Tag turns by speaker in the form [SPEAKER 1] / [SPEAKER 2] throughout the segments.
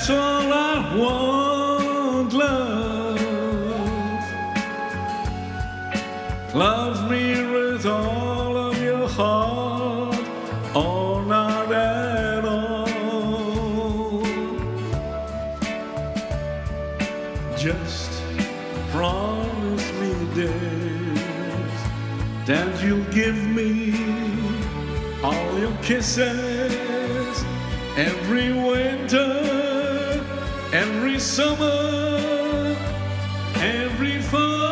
[SPEAKER 1] That's all I want, love. Love me with all of your heart, or not at all. Just promise me, days, that you'll give me all your kisses every winter, every summer, every fall.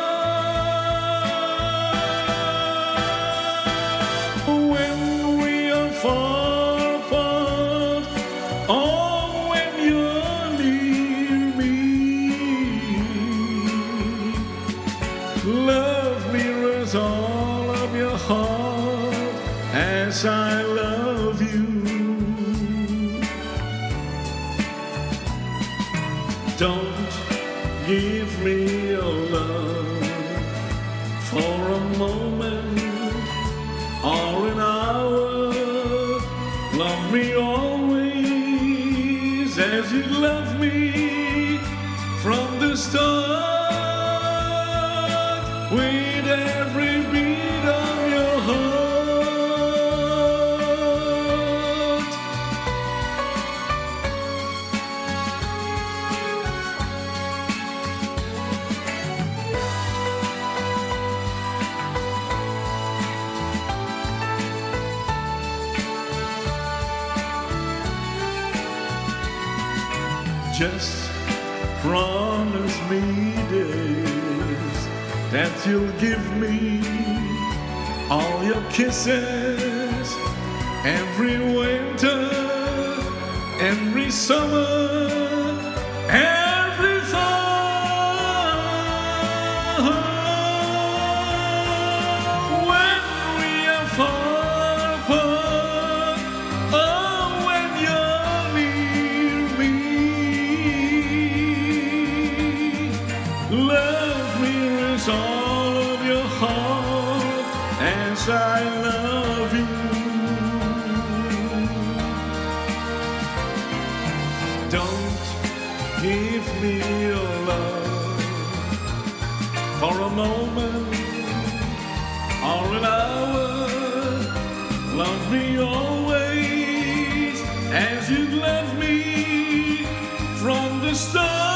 [SPEAKER 1] When we are far apart, or when you're near me, love me with all of your heart as I love you. Don't give me your love for a moment or an hour. Love me always as you love me from the start. With every beat of your heart, just promise me, days, that you'll give me all your kisses every winter, every summer, every fall. When we are far apart, oh, when you're near me, love me with all of your heart as I love you. Don't give me your love for a moment or an hour. Love me always as you love me from the start.